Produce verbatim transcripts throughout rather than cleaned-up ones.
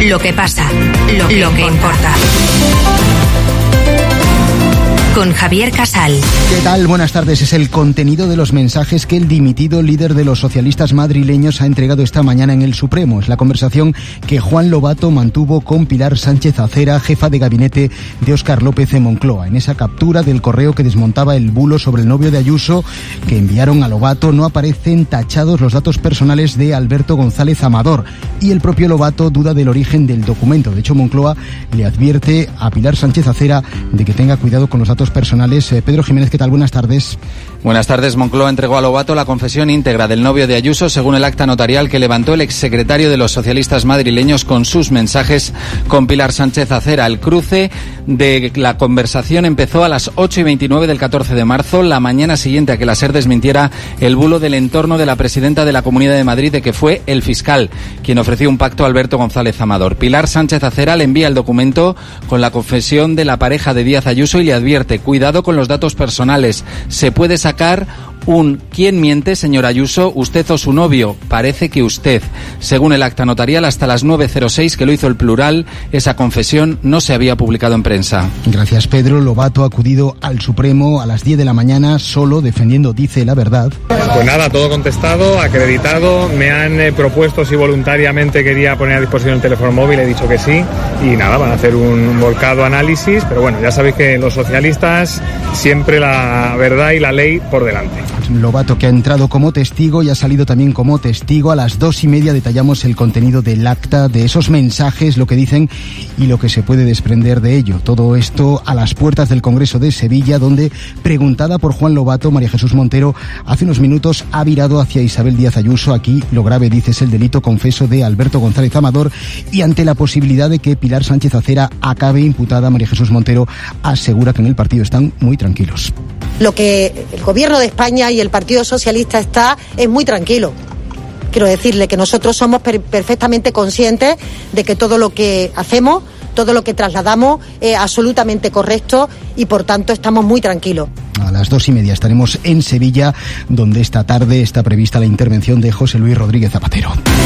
Lo que pasa, lo que, lo que importa. Con Javier Casal. ¿Qué tal? Buenas tardes. Es el contenido de los mensajes que el dimitido líder de los socialistas madrileños ha entregado esta mañana en el Supremo. Es la conversación que Juan Lobato mantuvo con Pilar Sánchez Acera, jefa de gabinete de Óscar López en Moncloa. En esa captura del correo que desmontaba el bulo sobre el novio de Ayuso que enviaron a Lobato no aparecen tachados los datos personales de Alberto González Amador, y el propio Lobato duda del origen del documento. De hecho, Moncloa le advierte a Pilar Sánchez Acera de que tenga cuidado con los datos personales. Eh, Pedro Jiménez, ¿qué tal? Buenas tardes. Buenas tardes. Moncloa entregó a Lobato la confesión íntegra del novio de Ayuso, según el acta notarial que levantó el exsecretario de los socialistas madrileños con sus mensajes con Pilar Sánchez Acera. El cruce de la conversación empezó a las ocho y veintinueve del catorce de marzo, la mañana siguiente a que la SER desmintiera el bulo del entorno de la presidenta de la Comunidad de Madrid de que fue el fiscal quien ofreció un pacto a Alberto González Amador. Pilar Sánchez Acera le envía el documento con la confesión de la pareja de Díaz Ayuso y le advierte: cuidado con los datos personales, se puede sacar un ¿quién miente, señor Ayuso? ¿Usted o su novio? Parece que usted. Según el acta notarial, hasta las nueve cero seis, que lo hizo el Plural, esa confesión no se había publicado en prensa. Gracias, Pedro. Lobato ha acudido al Supremo a las diez de la mañana, solo defendiendo, dice, la verdad. Pues nada, todo contestado, acreditado. Me han eh, propuesto si voluntariamente quería poner a disposición el teléfono móvil, he dicho que sí. Y nada, van a hacer un volcado análisis. Pero bueno, ya sabéis que los socialistas siempre la verdad y la ley por delante. Lobato, que ha entrado como testigo y ha salido también como testigo. A las dos y media detallamos el contenido del acta, de esos mensajes, lo que dicen y lo que se puede desprender de ello. Todo esto a las puertas del Congreso de Sevilla, donde, preguntada por Juan Lobato, María Jesús Montero hace unos minutos ha virado hacia Isabel Díaz Ayuso. Aquí lo grave, dice, es el delito confeso de Alberto González Amador, y ante la posibilidad de que Pilar Sánchez Acera acabe imputada, María Jesús Montero asegura que en el partido están muy tranquilos. Lo que el Gobierno de España y el Partido Socialista está es muy tranquilo. Quiero decirle que nosotros somos per- perfectamente conscientes de que todo lo que hacemos, todo lo que trasladamos es absolutamente correcto y por tanto estamos muy tranquilos. A las dos y media estaremos en Sevilla, donde esta tarde está prevista la intervención de José Luis Rodríguez Zapatero.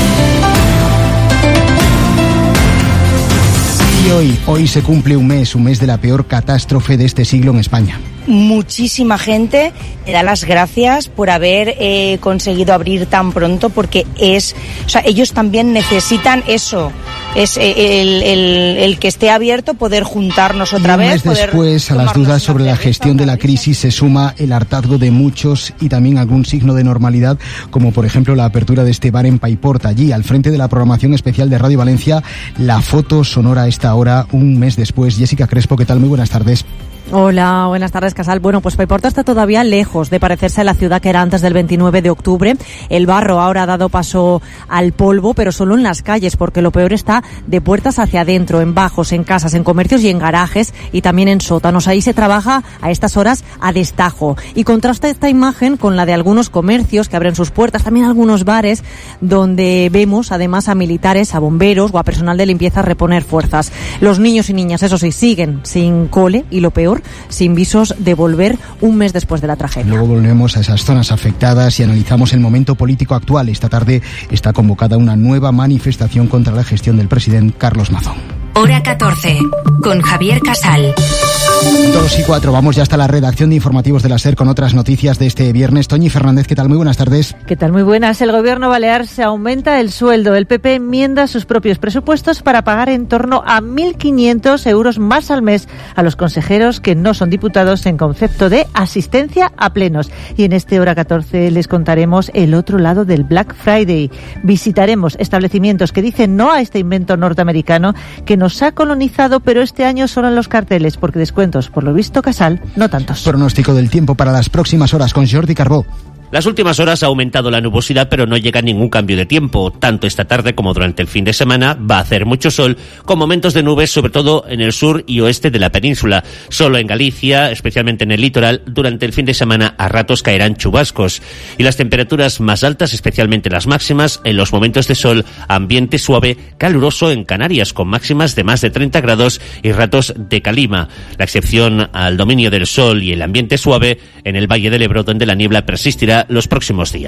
Y hoy, hoy se cumple un mes, un mes de la peor catástrofe de este siglo en España. Muchísima gente da las gracias por haber eh, conseguido abrir tan pronto, porque es, o sea, ellos también necesitan eso, es eh, el, el, el que esté abierto, poder juntarnos otra y un vez. mes después, a las dudas sobre la gestión de la crisis se suma el hartazgo de muchos y también algún signo de normalidad, como por ejemplo la apertura de este bar en Paiporta. Allí, al frente de la programación especial de Radio Valencia, la foto sonora a esta hora, un mes después. Jessica Crespo, ¿qué tal? Muy buenas tardes. Hola, buenas tardes, Casal. Bueno, pues Paiporta está todavía lejos de parecerse a la ciudad que era antes del veintinueve de octubre. El barro ahora ha dado paso al polvo, pero solo en las calles, porque lo peor está de puertas hacia adentro, en bajos, en casas, en comercios y en garajes, y también en sótanos. Ahí se trabaja a estas horas a destajo. Y contrasta esta imagen con la de algunos comercios que abren sus puertas, también algunos bares, donde vemos además a militares, a bomberos o a personal de limpieza reponer fuerzas. Los niños y niñas, eso sí, siguen sin cole, y lo peor, sin visos de volver un mes después de la tragedia. Luego volvemos a esas zonas afectadas y analizamos el momento político actual. Esta tarde está convocada una nueva manifestación contra la gestión del presidente Carlos Mazón. Hora catorce, con Javier Casal. Dos y cuatro, vamos ya hasta la redacción de informativos de la SER con otras noticias de este viernes. Toñi Fernández, ¿qué tal? Muy buenas tardes. ¿Qué tal? Muy buenas. El gobierno balear se aumenta el sueldo. El P P enmienda sus propios presupuestos para pagar en torno a mil quinientos euros más al mes a los consejeros que no son diputados en concepto de asistencia a plenos. Y en este Hora catorce les contaremos el otro lado del Black Friday. Visitaremos establecimientos que dicen no a este invento norteamericano que nos ha colonizado, pero este año solo en los carteles, porque descuentos, por lo visto, Casal, no tantos. Pronóstico del tiempo para las próximas horas con Jordi Carbó. Las últimas horas ha aumentado la nubosidad, pero no llega ningún cambio de tiempo. Tanto esta tarde como durante el fin de semana va a hacer mucho sol, con momentos de nubes, sobre todo en el sur y oeste de la península. Solo en Galicia, especialmente en el litoral, durante el fin de semana a ratos caerán chubascos. Y las temperaturas más altas, especialmente las máximas, en los momentos de sol, ambiente suave, caluroso en Canarias, con máximas de más de treinta grados y ratos de calima. La excepción al dominio del sol y el ambiente suave en el Valle del Ebro, donde la niebla persistirá los próximos días.